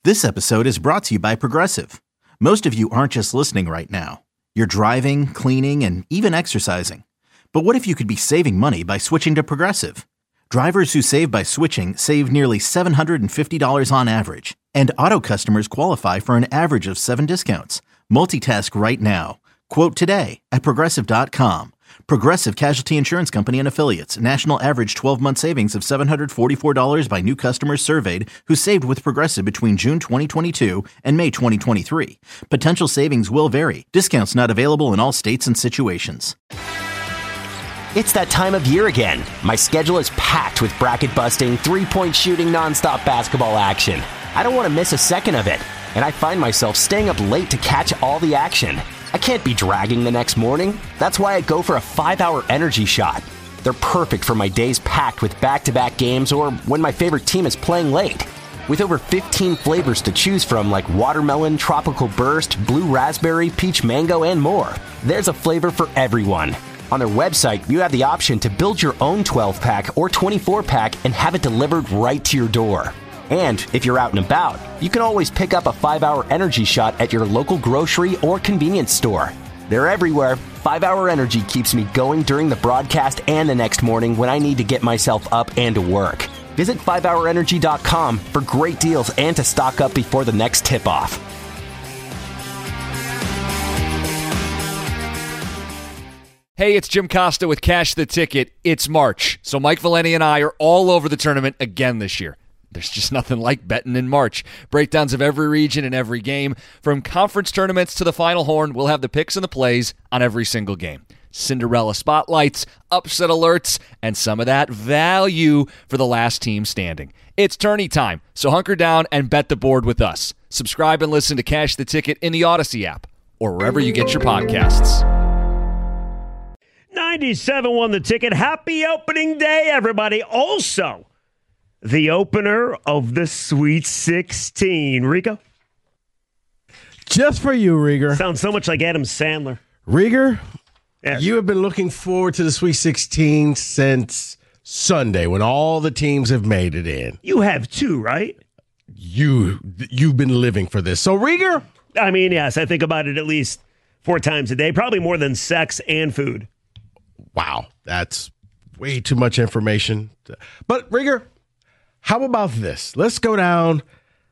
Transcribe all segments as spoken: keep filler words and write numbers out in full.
This episode is brought to you by Progressive. Most of you aren't just listening right now. You're driving, cleaning, and even exercising. But what if you could be saving money by switching to Progressive? Drivers who save by switching save nearly seven hundred fifty dollars on average. And auto customers qualify for an average of seven discounts. Multitask right now. Quote today at Progressive dot com. Progressive Casualty Insurance Company and Affiliates. National average twelve-month savings of seven hundred forty-four dollars by new customers surveyed who saved with Progressive between June twenty twenty-two and May twenty twenty-three. Potential savings will vary. Discounts not available in all states and situations. It's that time of year again. My schedule is packed with bracket-busting, three-point shooting, nonstop basketball action. I don't want to miss a second of it, and I find myself staying up late to catch all the action. I can't be dragging the next morning. That's why I go for a five-hour energy shot. They're perfect for my days packed with back-to-back games or when my favorite team is playing late. With over fifteen flavors to choose from like watermelon, tropical burst, blue raspberry, peach mango, and more, there's a flavor for everyone. On their website, you have the option to build your own twelve-pack or twenty-four-pack and have it delivered right to your door. And if you're out and about, you can always pick up a five-hour energy shot at your local grocery or convenience store. They're everywhere. five-hour Energy keeps me going during the broadcast and the next morning when I need to get myself up and to work. Visit five hour energy dot com for great deals and to stock up before the next tip-off. Hey, it's Jim Costa with Cash the Ticket. It's March, so Mike Valeni and I are all over the tournament again this year. There's just nothing like betting in March. Breakdowns of every region and every game. From conference tournaments to the Final Horn, we'll have the picks and the plays on every single game. Cinderella spotlights, upset alerts, and some of that value for the last team standing. It's tourney time, so hunker down and bet the board with us. Subscribe and listen to Cash the Ticket in the Odyssey app or wherever you get your podcasts. ninety-seven won the ticket. Happy opening day, everybody. Also, the opener of the Sweet sixteen. Rico? Just for you, Rieger. Sounds so much like Adam Sandler. Rieger, Yes. you have been looking forward to the Sweet sixteen since Sunday when all the teams have made it in. You have too, right? You, you've been living for this. So, Rieger? I mean, yes, I think about it at least four times a day, probably more than sex and food. Wow, that's way too much information. But, Rieger, how about this? Let's go down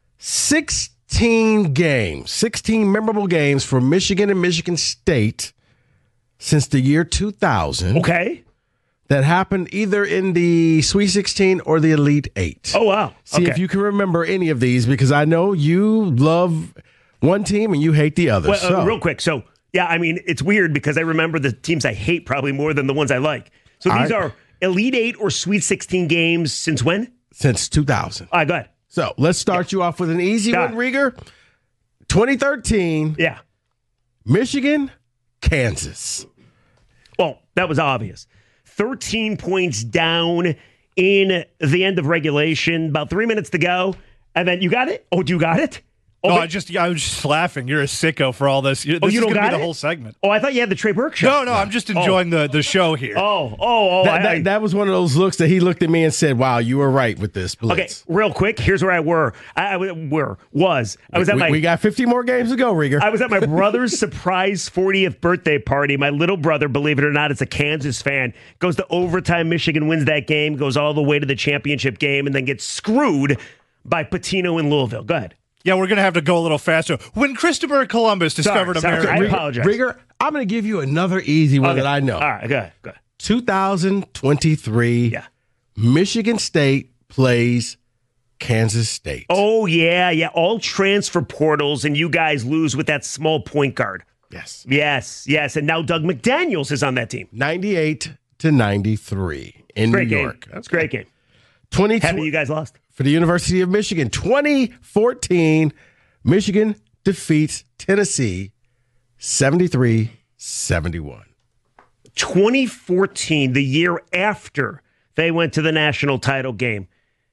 sixteen games, sixteen memorable games for Michigan and Michigan State since the year two thousand. Okay. That happened either in the Sweet sixteen or the Elite Eight. Oh, wow. See okay. if you can remember any of these, because I know you love one team and you hate the other. Well, so. uh, real quick. So, yeah, I mean, it's weird because I remember the teams I hate probably more than the ones I like. So these I, are Elite Eight or Sweet sixteen games since when? Since two thousand. All right, go ahead. So let's start yeah. you off with an easy Got one, Rieger. twenty thirteen. Yeah. Michigan, Kansas. Well, that was obvious. thirteen points down in the end of regulation, about three minutes to go. And then you got it? Oh, do you got it? Oh, oh but, I just I was just laughing. You're a sicko for all this. This oh, you is don't going to got be the it? whole segment. Oh, I thought you had the Trey Burke show. No, no, I'm just enjoying oh. the, the show here. Oh, oh, oh. That, I, that, that was one of those looks that he looked at me and said, wow, you were right with this blitz. Okay, real quick, here's where I were. I, I were, was. I was we, at my. We got fifty more games to go, Rieger. I was at my brother's surprise fortieth birthday party. My little brother, believe it or not, is a Kansas fan. Goes to overtime. Michigan wins that game, goes all the way to the championship game, and then gets screwed by Patino in Louisville. Go ahead. Yeah, we're going to have to go a little faster. When Christopher Columbus discovered sorry, America. sorry, I apologize. Rieger, I'm going to give you another easy one Okay. that I know. All right, go ahead. Go ahead. two thousand twenty-three, Yeah. Michigan State plays Kansas State. Oh, yeah, yeah. All transfer portals, and you guys lose with that small point guard. Yes. Yes, yes. And now Doug McDaniels is on that team. ninety-eight to ninety-three in Great New game. York. That's a great game. twenty Happy you guys lost. For the University of Michigan, twenty fourteen, Michigan defeats Tennessee seventy-three seventy-one. twenty fourteen, the year after they went to the national title game.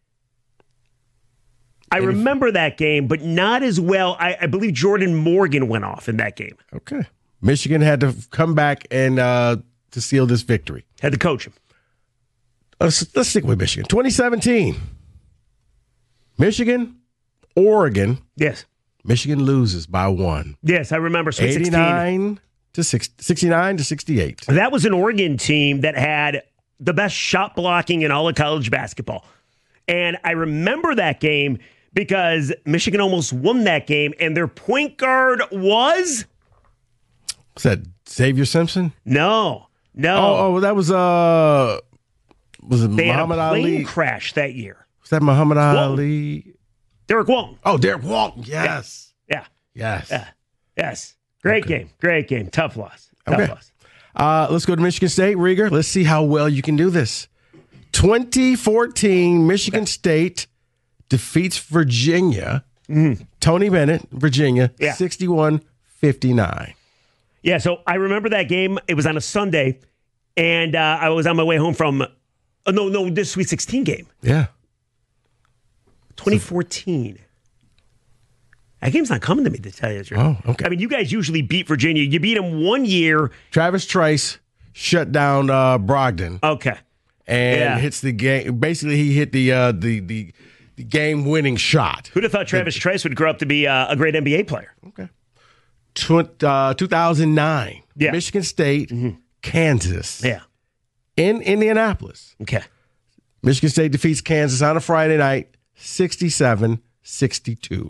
I remember that game, but not as well. I, I believe Jordan Morgan went off in that game. Okay. Michigan had to come back and uh, to seal this victory. Had to coach him. Let's, let's stick with Michigan. twenty seventeen. Michigan Oregon. Yes. Michigan loses by one. Yes, I remember. Sweet sixteen. eighty-nine to six, sixty-nine to sixty-eight. That was an Oregon team that had the best shot blocking in all of college basketball. And I remember that game because Michigan almost won that game, and their point guard was? Was that Xavier Simpson? No. No. Oh, oh that was, uh, was it they Muhammad had a plane Ali? crash that year. Was that Muhammad Ali? Derek Walton. Oh, Derek Walton. Yes. Yeah. Yes. Yeah. Yes. Great Okay. game. Great game. Tough loss. Tough Okay. loss. Uh, let's go to Michigan State. Rieger, let's see how well you can do this. twenty fourteen, Michigan State defeats Virginia. Mm-hmm. Tony Bennett, Virginia, Yeah. sixty-one fifty-nine. Yeah, so I remember that game. It was on a Sunday, and uh, I was on my way home from, uh, no, no, this Sweet sixteen game. Yeah. twenty fourteen. That game's not coming to me, to tell you the truth. Oh, okay. I mean, you guys usually beat Virginia. You beat them one year. Travis Trice shut down uh, Brogdon Okay. and Yeah. hits the game. Basically, he hit the uh, the the, the game-winning shot. Who'd have thought Travis Trice would grow up to be uh, a great N B A player? Okay. Tw- uh, two thousand nine, Yeah. Michigan State, Kansas, Yeah. in Indianapolis. Okay. Michigan State defeats Kansas on a Friday night, sixty-seven sixty-two.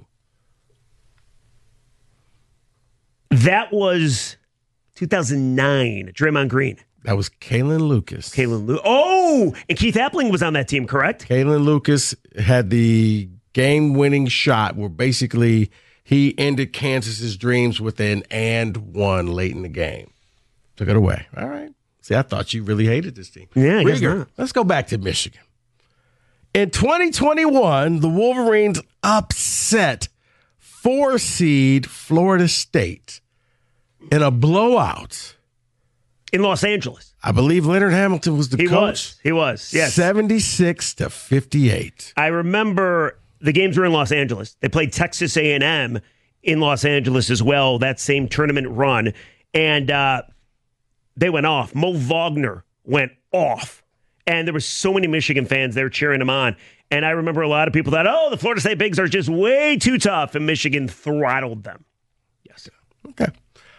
That was two thousand nine. Draymond Green. That was Kalen Lucas. Kalen Lu- Oh, and Keith Appling was on that team, correct? Kalen Lucas had the game-winning shot where basically he ended Kansas's dreams with an and one late in the game. Took it away. All right. See, I thought you really hated this team. Yeah, I guess Rieger, not. let's go back to Michigan. In twenty twenty-one, the Wolverines upset four-seed Florida State in a blowout. In Los Angeles. I believe Leonard Hamilton was the He coach. was. He was. Yes. seventy-six to fifty-eight. I remember the games were in Los Angeles. They played Texas A and M in Los Angeles as well, that same tournament run. And uh, they went off. Mo Wagner went off. And there were so many Michigan fans there cheering him on. And I remember a lot of people thought, oh, the Florida State Bigs are just way too tough. And Michigan throttled them. Yes. Okay.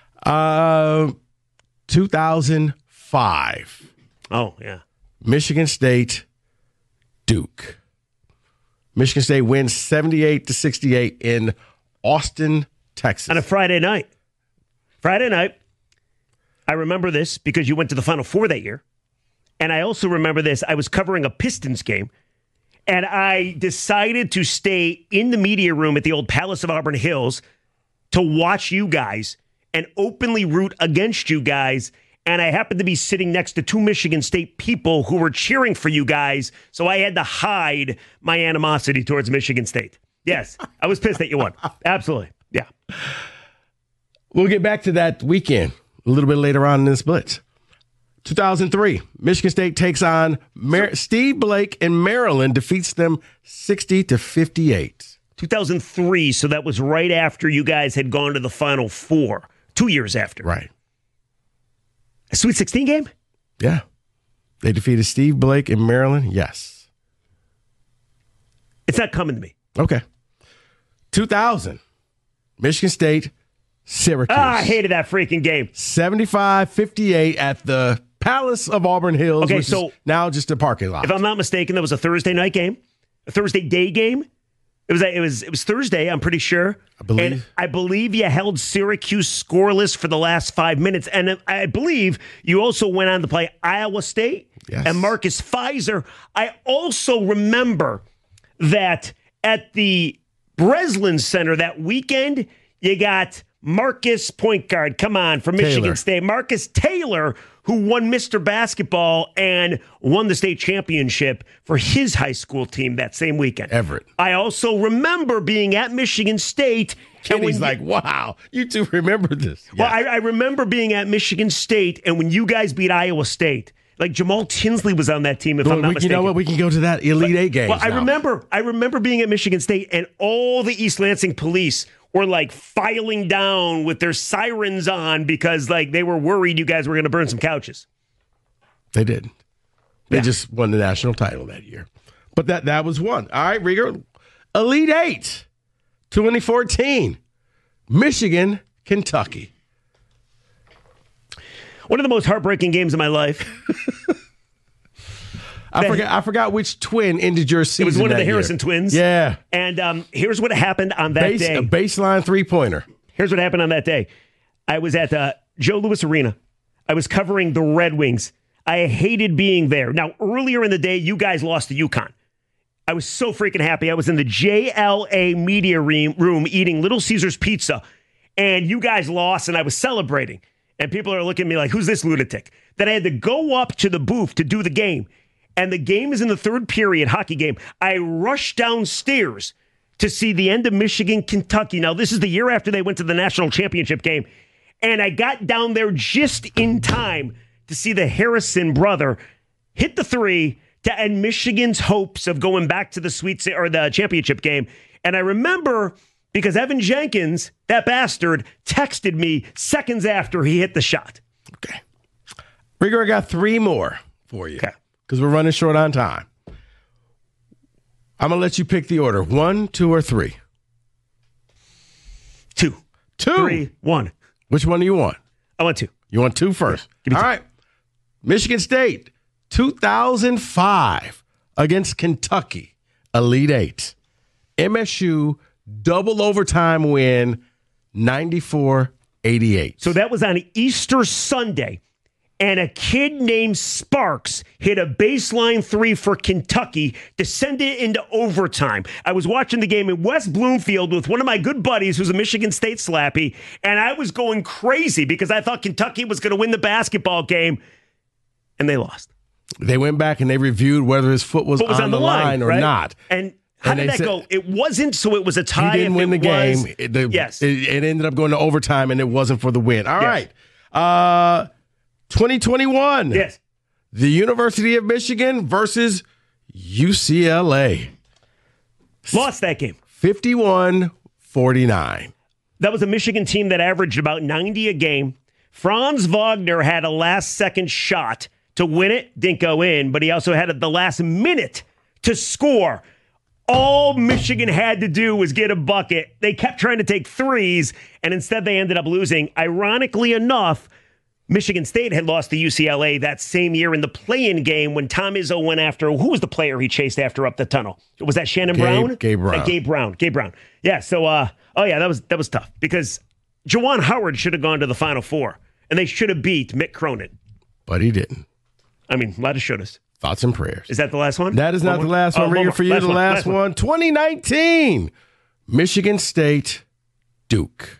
Uh, two thousand five. Oh, yeah. Michigan State, Duke. Michigan State wins seventy-eight to sixty-eight in Austin, Texas. On a Friday night. Friday night. I remember this because you went to the Final Four that year. And I also remember this. I was covering a Pistons game, and I decided to stay in the media room at the old Palace of Auburn Hills to watch you guys and openly root against you guys. And I happened to be sitting next to two Michigan State people who were cheering for you guys, so I had to hide my animosity towards Michigan State. Yes, I was pissed that you won. Absolutely. Yeah. We'll get back to that weekend a little bit later on in this blitz. two thousand three, Michigan State takes on Mar- Steve Blake, and Maryland defeats them sixty to fifty-eight. two thousand three, so that was right after you guys had gone to the Final Four. Two years after. Right. A Sweet sixteen game? Yeah. They defeated Steve Blake in Maryland. Yes. It's not coming to me. Okay. two thousand, Michigan State, Syracuse. Ah, I hated that freaking game. seventy-five fifty-eight at the Palace of Auburn Hills, Okay, which so- is now just a parking lot. If I'm not mistaken, that was a Thursday night game, a Thursday day game. It was it was it was Thursday, I'm pretty sure. I believe. And I believe you held Syracuse scoreless for the last five minutes, and I believe you also went on to play Iowa State Yes. and Marcus Pfizer. I also remember that at the Breslin Center that weekend, you got Marcus point guard, come on, from Michigan Taylor. State, Marcus Taylor, who won Mister Basketball and won the state championship for his high school team that same weekend. Everett. I also remember being at Michigan State. and when Kenny's you- like, wow, you two remember this. well, Yeah. I, I remember being at Michigan State, and when you guys beat Iowa State, like Jamal Tinsley was on that team, if Well, I'm not we, you mistaken. know what? We can go to that Elite Eight game. Well, I remember, I remember being at Michigan State, and all the East Lansing police were like filing down with their sirens on because like they were worried you guys were going to burn some couches. They did. They Yeah. just won the national title that year. But that that was one. All right, Rieger. Elite Eight. twenty fourteen, Michigan, Kentucky. One of the most heartbreaking games of my life. I forgot I forgot which twin ended your season. It was one of the that Harrison year. twins. Yeah. And um, here's what happened on that Base, day. A baseline three-pointer. Here's what happened on that day. I was at uh, Joe Louis Arena. I was covering the Red Wings. I hated being there. Now, earlier in the day, you guys lost to UConn. I was so freaking happy. I was in the J L A media room eating Little Caesars pizza, and you guys lost, and I was celebrating. And people are looking at me like, who's this lunatic? Then I had to go up to the booth to do the game. And the game is in the third period, hockey game. I rushed downstairs to see the end of Michigan, Kentucky. Now, this is the year after they went to the national championship game. And I got down there just in time to see the Harrison brother hit the three to end Michigan's hopes of going back to the Sweet or the championship game. And I remember because Evan Jenkins, that bastard, texted me seconds after he hit the shot. Okay. Rigor, I got three more for you. Okay. Because we're running short on time. I'm going to let you pick the order. One, two, or three? Two. Two. Three, one. Which one do you want? I want two. You want two first? Yeah, All two. right. Michigan State, two thousand five against Kentucky, Elite Eight. M S U double overtime win, ninety-four eighty-eight. So that was on Easter Sunday. And a kid named Sparks hit a baseline three for Kentucky to send it into overtime. I was watching the game in West Bloomfield with one of my good buddies who's a Michigan State slappy, and I was going crazy because I thought Kentucky was going to win the basketball game, and they lost. They went back and they reviewed whether his foot was, Foot was on, on the the line, line, or right? not. And how And did they that said- go? It wasn't, so it was a tie. He didn't if win the it game. was- It, the- yes. it, it ended up going to overtime, and it wasn't for the win. All Yes. right. Uh, twenty twenty-one. Yes. The University of Michigan versus U C L A. Lost that game. fifty-one forty-nine. That was a Michigan team that averaged about ninety a game. Franz Wagner had a last-second shot to win it. Didn't go in, but he also had the last minute to score. All Michigan had to do was get a bucket. They kept trying to take threes, and instead they ended up losing. Ironically enough, Michigan State had lost to U C L A that same year in the play-in game when Tom Izzo went after, who was the player he chased after up the tunnel? Was that Shannon Gabe- Brown? Gabe Brown. Uh, Gabe Brown. Gabe Brown. Yeah, so, uh, oh yeah, that was that was tough because Juwan Howard should have gone to the Final Four, and they should have beat Mick Cronin. But he didn't. I mean, a lot of shouldas. Thoughts and prayers. Is that the last one? That is not One the last more? one, Oh, Rigger, more. for you. Last The one, last last one. one. twenty nineteen. Michigan State, Duke.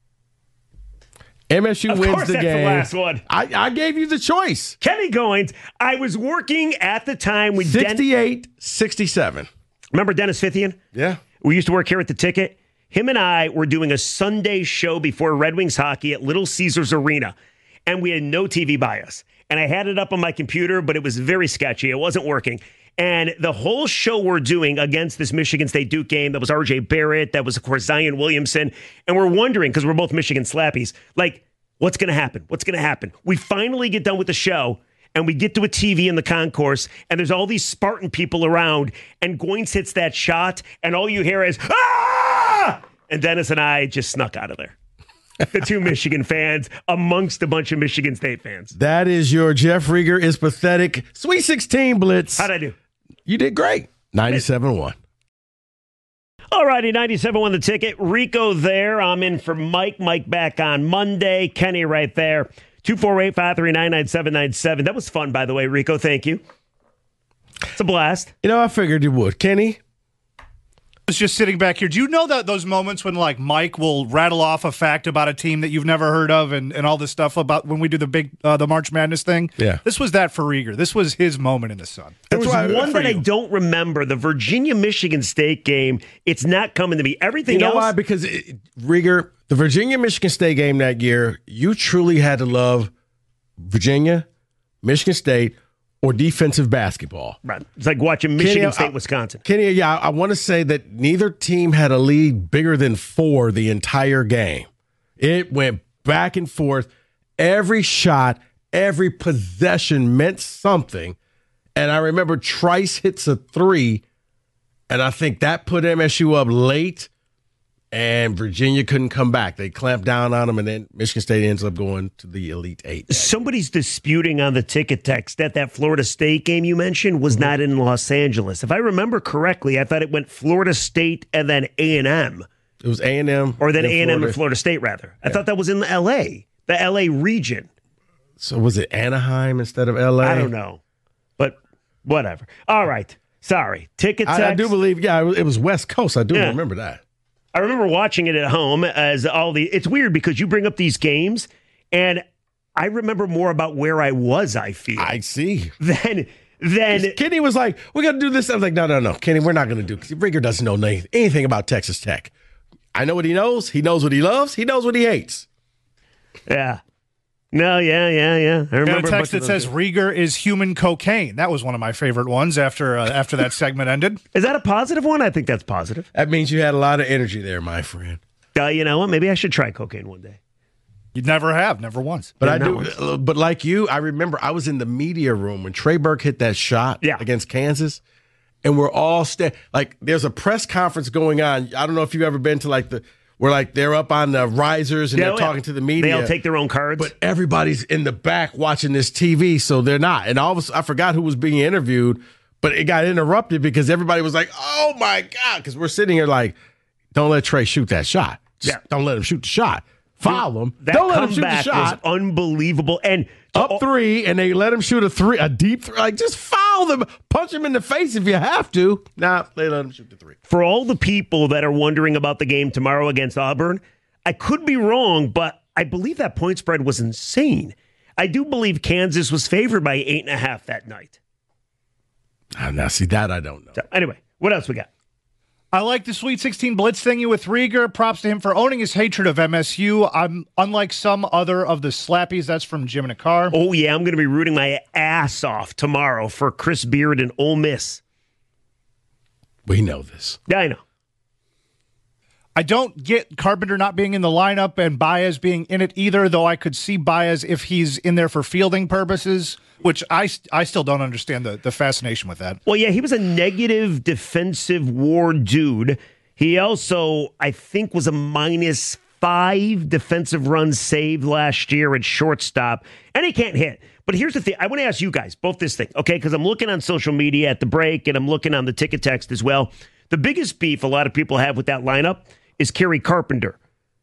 M S U Of wins course the that's the game. last one. I, I gave you the choice. Kenny Goins. I was working at the time with Den- sixty-eight sixty-seven. Remember Dennis Fithian? Yeah. We used to work here at the Ticket. Him and I were doing a Sunday show before Red Wings hockey at Little Caesars Arena, and we had no T V by us. And I had it up on my computer, but it was very sketchy. It wasn't working. And the whole show we're doing against this Michigan State Duke game, that was R J Barrett, that was, of course, Zion Williamson. And we're wondering, because we're both Michigan slappies, like, what's going to happen? What's going to happen? We finally get done with the show, and we get to a T V in the concourse, and there's all these Spartan people around, and Goins hits that shot, and all you hear is, ah! And Dennis and I just snuck out of there. The two Michigan fans amongst a bunch of Michigan State fans. That is your Jeff Rigger is pathetic Sweet sixteen Blitz. How'd I do? You did great. ninety-seven one. All righty, ninety-seven won the ticket. Rico there. I'm in for Mike. Mike back on Monday. Kenny right there. two four eight, five three nine, nine seven nine seven. That was fun, by the way, Rico. Thank you. It's a blast. You know, I figured you would. Kenny? I was just sitting back here. Do you know that those moments when like Mike will rattle off a fact about a team that you've never heard of and, and all this stuff about when we do the big uh, the March Madness thing? Yeah. This was that for Rieger. This was his moment in the sun. There was why- one for that I you. don't remember, the Virginia-Michigan State game. It's not coming to me. Everything You know else. why? Because, it, Rigger, the Virginia-Michigan State game that year, you truly had to love Virginia, Michigan State, or defensive basketball. Right. It's like watching Michigan Kenny, State, I- Wisconsin. Kenny, yeah, I want to say that neither team had a lead bigger than four the entire game. It went back and forth. Every shot, every possession meant something. And I remember Trice hits a three, and I think that put M S U up late. and Virginia couldn't come back. They clamped down on them, and then Michigan State ends up going to the Elite Eight. Somebody's disputing on the ticket text that that Florida State game you mentioned was not in Los Angeles. If I remember correctly, I thought it went Florida State and then A and M. It was A and M. Or then A and M Florida. and Florida State, rather. I yeah. thought that was in L A, the L A region. So was it Anaheim instead of L A? I don't know. But whatever. All right. Sorry. Ticket text. I, I do believe, yeah, it was West Coast. I do yeah. remember that. I remember watching it at home as all the, it's weird because you bring up these games and I remember more about where I was, I feel. I see. Then, then. Kenny was like, we got to do this. I was like, no, no, no. Kenny, we're not going to do it. Rigger doesn't know anything about Texas Tech. I know what he knows. He knows what he loves. He knows what he hates. Yeah. No, yeah, yeah, yeah. I remember Got a text that says Rieger is human cocaine. That was one of my favorite ones after uh, after that segment ended. Is that a positive one? I think that's positive. That means you had a lot of energy there, my friend. Uh, you know what? Maybe I should try cocaine one day. You never have, never once. But yeah, I do. Once. But like you, I remember I was in the media room when Trey Burke hit that shot yeah. against Kansas, and we're all sta- like, there's a press conference going on. I don't know if you've ever been to like the. Where like they're up on the risers and yeah, they're talking yeah. to the media. They all take their own cards. But everybody's in the back watching this T V, so they're not. And all of a sudden, I forgot who was being interviewed, but it got interrupted because everybody was like, oh my God. Because we're sitting here like, don't let Trey shoot that shot. Just yeah. Don't let him shoot the shot. Foul him. That don't let him shoot the comeback shot. Was unbelievable. And up oh, three, and they let him shoot a three, a deep three. Like, just foul them. Punch him in the face if you have to. Nah, they let him shoot the three. For all the people that are wondering about the game tomorrow against Auburn, I could be wrong, but I believe that point spread was insane. I do believe Kansas was favored by eight and a half that night. Oh, now, see, that I don't know. So, anyway, what else we got? I like the Sweet sixteen Blitz thingy with Rieger. Props to him for owning his hatred of M S U. I'm unlike some other of the slappies. That's from Jim Nakar. Oh, yeah, I'm going to be rooting my ass off tomorrow for Chris Beard and Ole Miss. We know this. Yeah, I know. I don't get Carpenter not being in the lineup and Baez being in it either, though I could see Baez if he's in there for fielding purposes, which I, I still don't understand the, the fascination with that. Well, yeah, he was a negative defensive war dude. He also, I think, was a minus five defensive runs saved last year at shortstop, and he can't hit. But here's the thing. I want to ask you guys both this thing, okay, because I'm looking on social media at the break, and I'm looking on the ticket text as well. The biggest beef a lot of people have with that lineup is Kerry Carpenter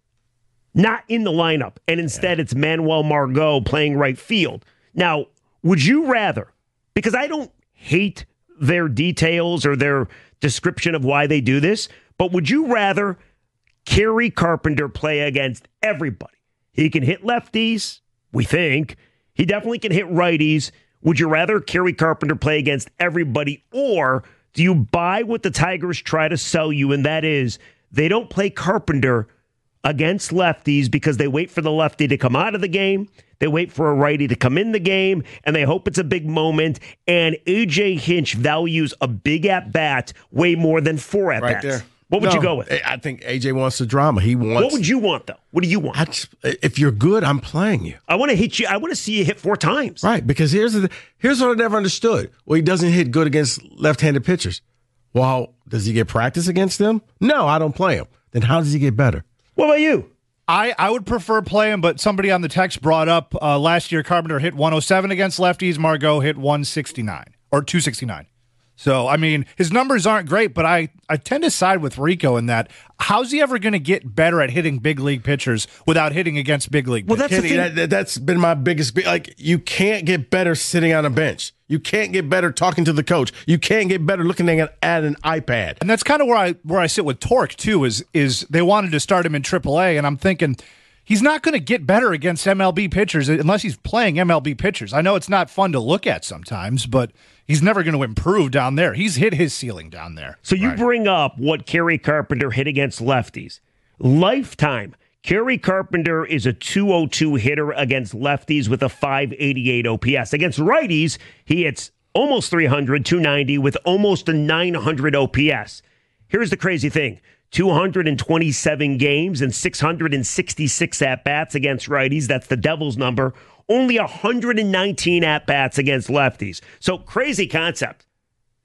not in the lineup, and instead it's Manuel Margot playing right field. Now, would you rather, because I don't hate their details or their description of why they do this, but would you rather Kerry Carpenter play against everybody? He can hit lefties, we think. He definitely can hit righties. Would you rather Kerry Carpenter play against everybody, or do you buy what the Tigers try to sell you, and that is they don't play Carpenter against lefties because they wait for the lefty to come out of the game, they wait for a righty to come in the game, and they hope it's a big moment, and A J Hinch values a big at-bat way more than four at-bats. Right there. What would no, you go with? I think A J wants the drama. He wants. What would you want, though? What do you want? I just, if you're good, I'm playing you. I want to hit you. I want to see you hit four times. Right, because here's the here's what I never understood. Well, he doesn't hit good against left-handed pitchers. Well, does he get practice against them? No, I don't play him. Then how does he get better? What about you? I, I would prefer playing, but somebody on the text brought up uh, last year Carpenter hit one oh seven against lefties. Margot hit one sixty-nine or two sixty-nine. So, I mean, his numbers aren't great, but I, I tend to side with Rico in that. How's he ever going to get better at hitting big league pitchers without hitting against big league well, pitchers? That's, the Kenny, that, that's been my biggest – like, you can't get better sitting on a bench. You can't get better talking to the coach. You can't get better looking at, at an iPad. And that's kind of where I where I sit with Torque, too, is is they wanted to start him in triple A, and I'm thinking – he's not going to get better against M L B pitchers unless he's playing M L B pitchers. I know it's not fun to look at sometimes, but he's never going to improve down there. He's hit his ceiling down there. So you right. bring up what Kerry Carpenter hit against lefties. Lifetime, Kerry Carpenter is a two oh two hitter against lefties with a five eighty-eight O P S. Against righties, he hits almost three hundred, two ninety with almost a nine hundred O P S. Here's the crazy thing. two hundred twenty-seven games and six hundred sixty-six at-bats against righties. That's the Devils' number. Only one hundred nineteen at-bats against lefties. So crazy concept.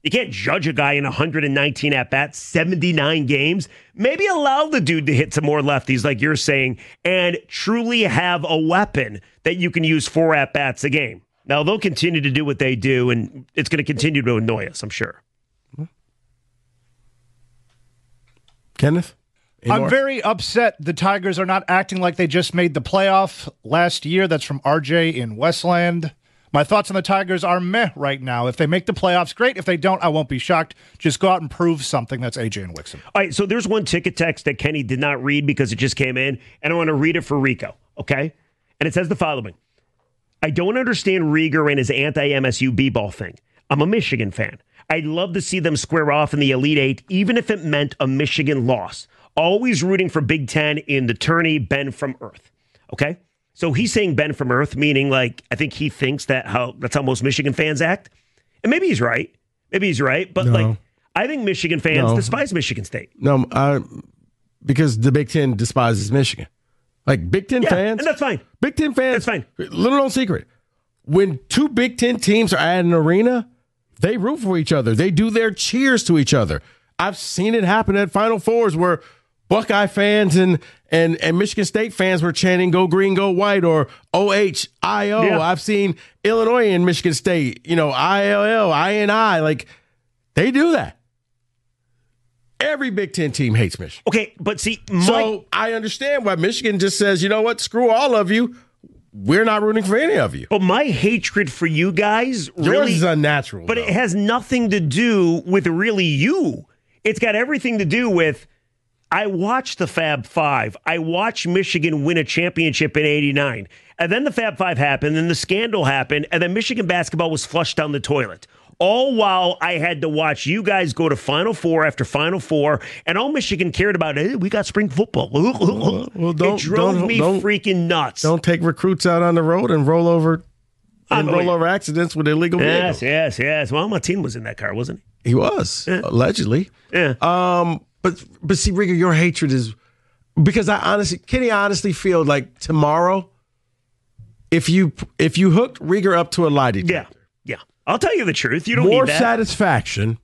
You can't judge a guy in one hundred nineteen at-bats, seventy-nine games. Maybe allow the dude to hit some more lefties, like you're saying, and truly have a weapon that you can use four at-bats a game. Now, they'll continue to do what they do, and it's going to continue to annoy us, I'm sure. Kenneth? I'm more? very upset the Tigers are not acting like they just made the playoff last year. That's from R J in Westland. My thoughts on the Tigers are meh right now. If they make the playoffs, great. If they don't, I won't be shocked. Just go out and prove something. That's A J and Wixom. All right, so there's one ticket text that Kenny did not read because it just came in, and I want to read it for Rico, okay? And it says the following. I don't understand Rieger and his anti-M S U B-ball thing. I'm a Michigan fan. I'd love to see them square off in the Elite Eight, even if it meant a Michigan loss. Always rooting for Big Ten in the tourney, Ben from Earth, okay? So he's saying Ben from Earth, meaning like I think he thinks that how that's how most Michigan fans act. And maybe he's right. Maybe he's right. But no. like I think Michigan fans no. despise Michigan State. No, uh, because the Big Ten despises Michigan. Like Big Ten yeah, fans. And that's fine. Big Ten fans. That's fine. Little known secret. When two Big Ten teams are at an arena, they root for each other. They do their cheers to each other. I've seen it happen at Final Fours where Buckeye fans and and and Michigan State fans were chanting "Go Green, Go White" or O H I O. Yeah. I've seen Illinois and Michigan State, you know, I L L, I N I. Like, they do that. Every Big Ten team hates Michigan. Okay, but see, my, so I understand why Michigan just says, you know what, screw all of you. We're not rooting for any of you. But my hatred for you guys Yours really is unnatural. But though. it has nothing to do with really you. It's got everything to do with. I watched the Fab Five. I watched Michigan win a championship in eighty-nine. And then the Fab Five happened, and the scandal happened, and then Michigan basketball was flushed down the toilet. All while I had to watch you guys go to Final Four after Final Four, and all Michigan cared about, hey, we got spring football. Well, well, don't, it drove don't, me don't, freaking nuts. Don't take recruits out on the road and roll over and roll over accidents with illegal yes, vehicles. Yes, yes, yes. Well, Martin was in that car, wasn't he? He was, yeah. allegedly. Yeah. Um, but but see, Rieger, your hatred is because I honestly, Kenny, I honestly feel like tomorrow, if you if you hooked Rieger up to a lie detector, yeah, yeah, I'll tell you the truth. You don't more need that. satisfaction.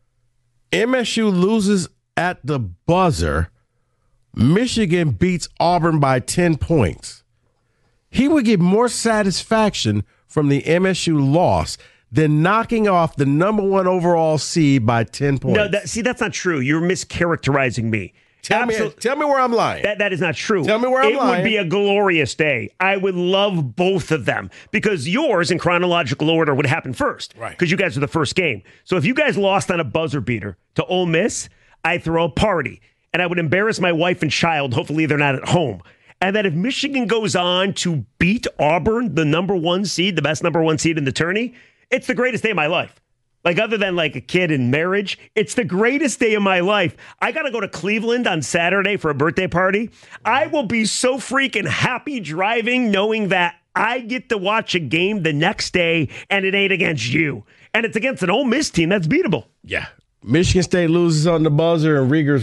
M S U loses at the buzzer. Michigan beats Auburn by ten points. He would get more satisfaction from the M S U loss than knocking off the number one overall seed by ten points. No, that, see, that's not true. You're mischaracterizing me. Tell Absol- me, tell me where I'm lying. That that is not true. Tell me where I'm it lying. It would be a glorious day. I would love both of them because yours, in chronological order, would happen first. Right. Because you guys are the first game. So if you guys lost on a buzzer beater to Ole Miss, I'd throw a party. And I would embarrass my wife and child. Hopefully they're not at home. And that if Michigan goes on to beat Auburn, the number one seed, the best number one seed in the tourney, it's the greatest day of my life. Like, other than like a kid in marriage, it's the greatest day of my life. I got to go to Cleveland on Saturday for a birthday party. I will be so freaking happy driving knowing that I get to watch a game the next day and it ain't against you. And it's against an Ole Miss team that's beatable. Yeah. Michigan State loses on the buzzer and Rieger's.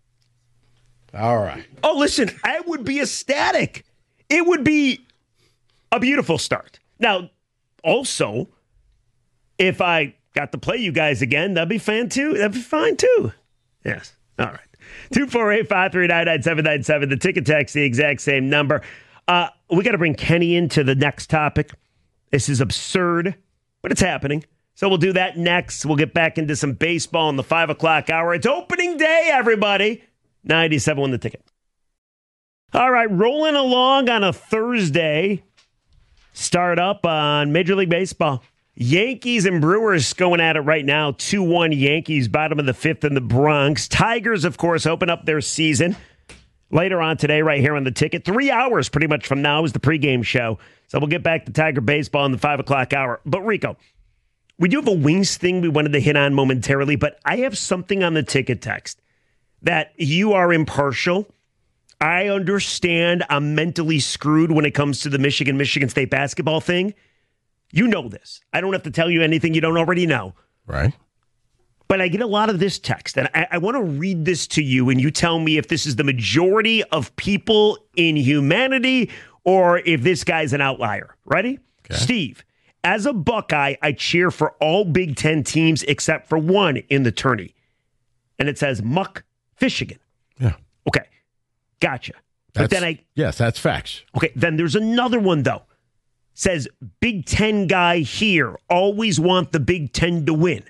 All right. Oh, listen, I would be ecstatic. It would be a beautiful start. Now, also, if I got to play you guys again, that'd be fun too. That'd be fine too. Yes. All right. two four eight, five three nine, nine seven nine seven. The ticket text, the exact same number. Uh, we got to bring Kenny into the next topic. This is absurd, but it's happening. So we'll do that next. We'll get back into some baseball in the five o'clock hour. It's opening day, everybody. ninety-seven won the ticket. All right, rolling along on a Thursday. Start up on Major League Baseball. Yankees and Brewers going at it right now. two one Yankees, bottom of the fifth in the Bronx. Tigers, of course, open up their season later on today right here on the ticket. Three hours pretty much from now is the pregame show. So we'll get back to Tiger baseball in the five o'clock hour. But, Rico, we do have a Wings thing we wanted to hit on momentarily, but I have something on the ticket text that you are impartial. I understand I'm mentally screwed when it comes to the Michigan-Michigan State basketball thing. You know this. I don't have to tell you anything you don't already know. Right. But I get a lot of this text, and I, I want to read this to you, and you tell me if this is the majority of people in humanity or if this guy's an outlier. Ready? Okay. Steve, as a Buckeye, I cheer for all Big Ten teams except for one in the tourney. And it says Muck, Michigan. Yeah. Okay. Gotcha. That's, but then I. Yes, that's facts. Okay. Then there's another one, though. Says Big Ten guy here. Always want the Big Ten to win.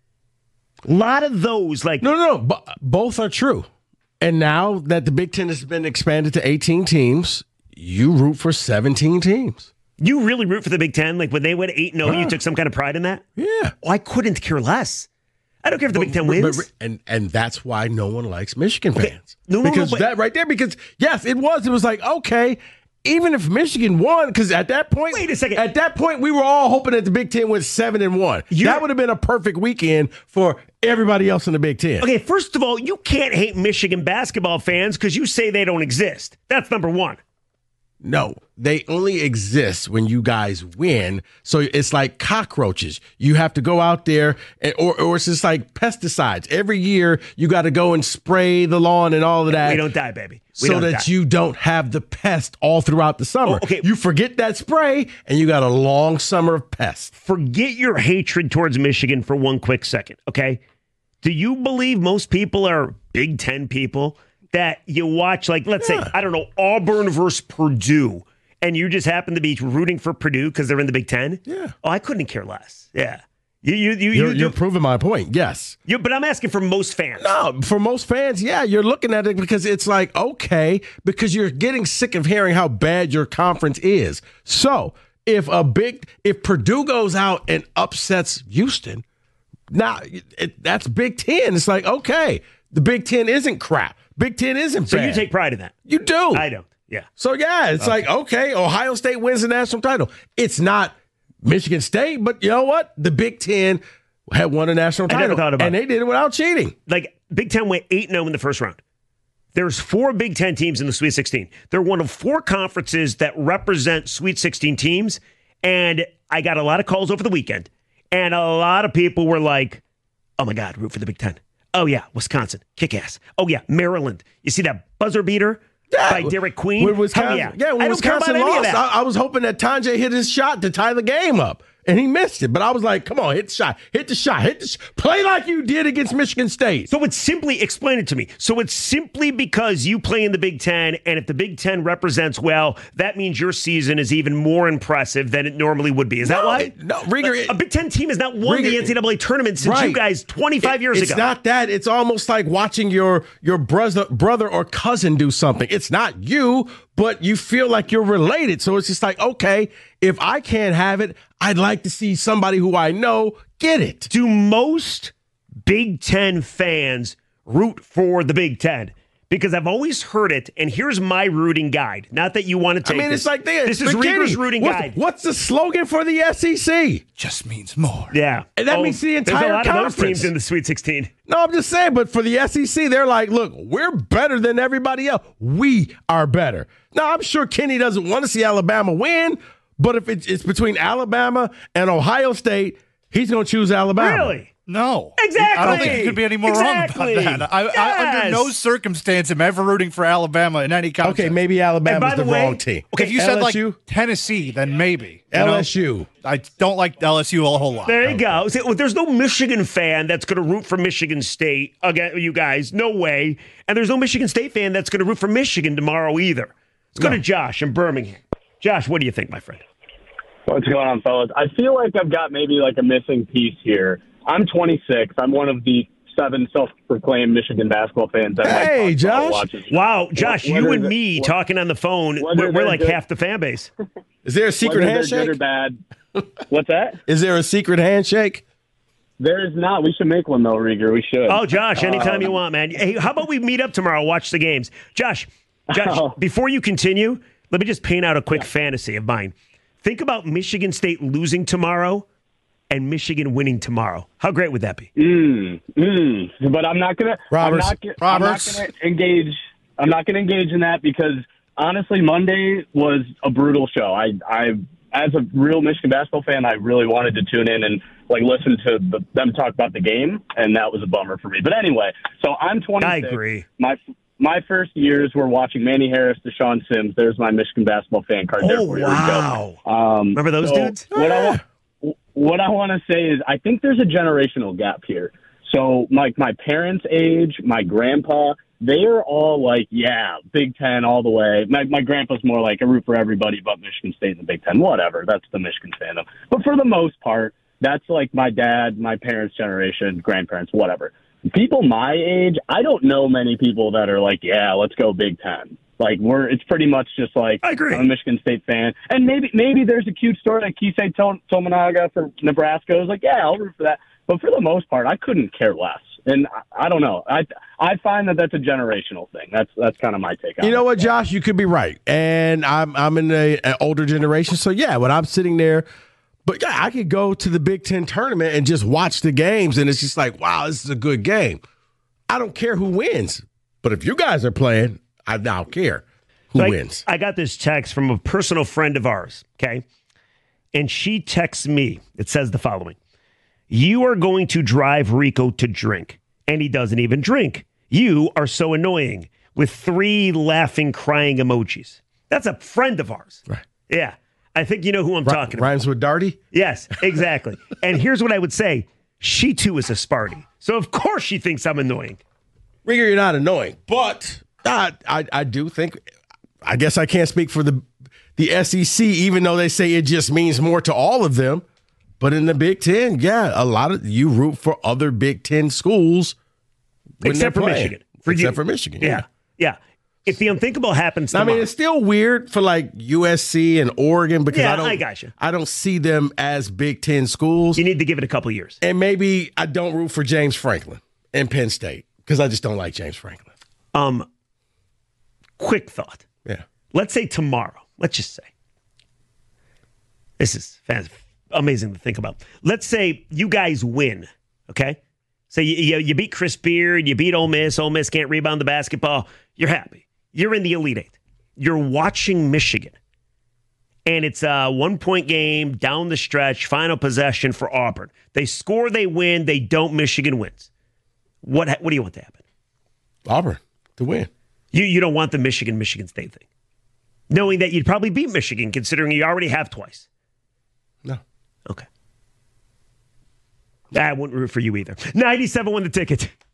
A lot of those, like. No, no, no. B- both are true. And now that the Big Ten has been expanded to eighteen teams, you root for seventeen teams. You really root for the Big Ten? Like when they went eight and oh, Yeah. you took some kind of pride in that? Yeah. Oh, I couldn't care less. I don't care if the But- Big Ten but- wins. but- and and that's why no one likes Michigan Okay. fans. No, no, no, because but- that right there, because yes, it was. It was like, okay, even if Michigan won, because at that point, Wait a second. At that point, we were all hoping that the Big Ten was seven and one. You're- That would have been a perfect weekend for everybody else in the Big Ten. Okay, first of all, you can't hate Michigan basketball fans because you say they don't exist. That's number one. No, they only exist when you guys win. So it's like cockroaches. You have to go out there, and, or or it's just like pesticides. Every year, you got to go and spray the lawn and all of that. We don't die, baby. We so don't that die. you don't have the pest all throughout the summer. Oh, okay. You forget that spray, and you got a long summer of pests. Forget your hatred towards Michigan for one quick second, okay? Do you believe most people are Big Ten people that you watch, like, let's Yeah. say, I don't know, Auburn versus Purdue, and you just happen to be rooting for Purdue because they're in the Big Ten? Yeah. Oh, I couldn't care less. Yeah. You, you, you, You're, you, you're you, proving my point. Yes. you, but I'm asking for most fans. No, for most fans, yeah, you're looking at it because it's like, okay, because you're getting sick of hearing how bad your conference is. So if a big, if Purdue goes out and upsets Houston, now it, that's Big Ten. It's like, okay, the Big Ten isn't crap. Big Ten isn't So bad. you take pride in that. You do. I don't. Yeah. So yeah, it's like, okay, Ohio State wins the national title. It's not Michigan State, but you know what? The Big Ten had won a national I never title, thought about and it. they did it without cheating. Like, Big Ten went eight and oh in the first round. There's four Big Ten teams in the Sweet sixteen. They're one of four conferences that represent Sweet sixteen teams. And I got a lot of calls over the weekend. And a lot of people were like, oh, my God, root for the Big Ten. Oh, yeah, Wisconsin, kick ass. Oh, yeah, Maryland. You see that buzzer beater by Derek Queen? When Wisconsin, Hell yeah, when I don't care Wisconsin about any of lost, that. I, I was hoping that Tanjay hit his shot to tie the game up, and he missed it. But I was like, come on, hit the shot, hit the shot, hit the sh- play like you did against Michigan State. So it's simply, explain it to me. So it's simply because you play in the Big Ten, and if the Big Ten represents well, that means your season is even more impressive than it normally would be. Is that No, why? it- no, Rieger, a, it- a Big Ten team has not won Rieger, the N C double A tournament since you Right. guys twenty-five It- years it's ago. It's not that. It's almost like watching your your brother brother or cousin do something. It's not you, but you feel like you're related. So it's just like, okay, if I can't have it, I'd like to see somebody who I know get it. Do most Big Ten fans root for the Big Ten? Because I've always heard it, and here's my rooting guide. Not that you want to I take mean, this. it's like this. This is McKinney, Rieger's rooting what's, guide. What's the slogan for the S E C? Just means more. Yeah. And that means the There's entire a lot of those conference. teams in the Sweet sixteen. No, I'm just saying, but for the S E C, they're like, look, we're better than everybody else. We are better. Now, I'm sure Kenny doesn't want to see Alabama win, but if it's, it's between Alabama and Ohio State, he's going to choose Alabama. Really? No. Exactly. I don't think you could be any more Exactly. wrong about that. I, I, under Yes. no circumstance am I ever rooting for Alabama in any contest. Okay, maybe Alabama's by the, the way- wrong team. Okay, if you said L S U, like Tennessee, then maybe. You know? L S U. I don't like L S U a whole lot. There you go. See, well, there's no Michigan fan that's going to root for Michigan State again. You guys, no way. And there's no Michigan State fan that's going to root for Michigan tomorrow either. Let's go No. to Josh in Birmingham. Josh, what do you think, my friend? What's going on, fellas? I feel like I've got maybe like a missing piece here. I'm twenty-six. I'm one of the seven self-proclaimed Michigan basketball fans that Hey, Mike Josh. watches. Wow, Josh, What- what you are and the- me what- talking on the phone, whether we're, we're they're like good- half the fan base. Is there a secret Whether they're good or handshake? bad. What's that? Is there a secret handshake? There is not. We should make one, though, Rieger. We should. Oh, Josh, anytime Um, you want, man. Hey, how about we meet up tomorrow, watch the games? Josh, Josh, Oh. before you continue, let me just paint out a quick fantasy of mine. Think about Michigan State losing tomorrow and Michigan winning tomorrow. How great would that be? Mm, mm. But I'm not gonna. Roberts. I'm not, gonna- I'm not Roberts. gonna engage. I'm not gonna engage in that because honestly, Monday was a brutal show. I, I, as a real Michigan basketball fan, I really wanted to tune in and like listen to the, them talk about the game, and that was a bummer for me. But anyway, so I'm twenty-six. I agree. My my first years were watching Manny Harris, Deshaun Sims. There's my Michigan basketball fan card. there Oh, for you. wow. Um, Remember those so dudes? What I want. what I want to say is I think there's a generational gap here. So like my parents' age, my grandpa, they are all like, yeah, Big Ten all the way. My, my grandpa's more like a root for everybody but Michigan State in the Big Ten. Whatever, that's the Michigan fandom. But for the most part, that's like my dad, my parents' generation, grandparents, whatever. People my age, I don't know many people that are like, yeah, let's go Big Ten. Like we're, it's pretty much just like I agree. I'm a Michigan State fan, and maybe maybe there's a cute story like Keisei Tom- Tominaga for Nebraska. I was like, yeah, I'll root for that. But for the most part, I couldn't care less. And I, I don't know. I I find that that's a generational thing. That's that's kind of my take on it. You know what, Josh? You could be right. And I'm I'm in a, an older generation, so yeah, when I'm sitting there, but yeah, I could go to the Big Ten tournament and just watch the games, and it's just like, wow, this is a good game. I don't care who wins, but if you guys are playing, I now care who So I, wins. I got this text from a personal friend of ours, okay? And she texts me. It says the following. You are going to drive Rico to drink, and he doesn't even drink. You are so annoying, with three laughing, crying emojis. That's a friend of ours. Right. Yeah. I think you know who I'm R- talking about. Rhymes with Darty? Yes, exactly. And here's what I would say. She, too, is a Sparty. So, of course, she thinks I'm annoying. Rigger, you're not annoying, but I, I I do think, I guess I can't speak for the the S E C, even though they say it just means more to all of them. But in the Big Ten, yeah, a lot of you root for other Big Ten schools. when Except they're for playing. Michigan. For Except you. for Michigan, Yeah. yeah. Yeah. If the unthinkable happens I tomorrow. mean, it's still weird for like U S C and Oregon because Yeah, I don't I gotcha. I don't see them as Big Ten schools. You need to give it a couple years. And maybe I don't root for James Franklin and Penn State because I just don't like James Franklin. Um, quick thought. Yeah. Let's say tomorrow. Let's just say. This is fan- amazing to think about. Let's say you guys win, okay? So you, you, you beat Chris Beard, you beat Ole Miss. Ole Miss can't rebound the basketball. You're happy. You're in the Elite Eight. You're watching Michigan. And it's a one-point game, down the stretch, final possession for Auburn. They score, they win, they don't, Michigan wins. What What do you want to happen? Auburn to win. You you don't want the Michigan-Michigan State thing. Knowing that you'd probably beat Michigan, considering you already have twice. No. Okay. I wouldn't root for you either. ninety-seven won the ticket.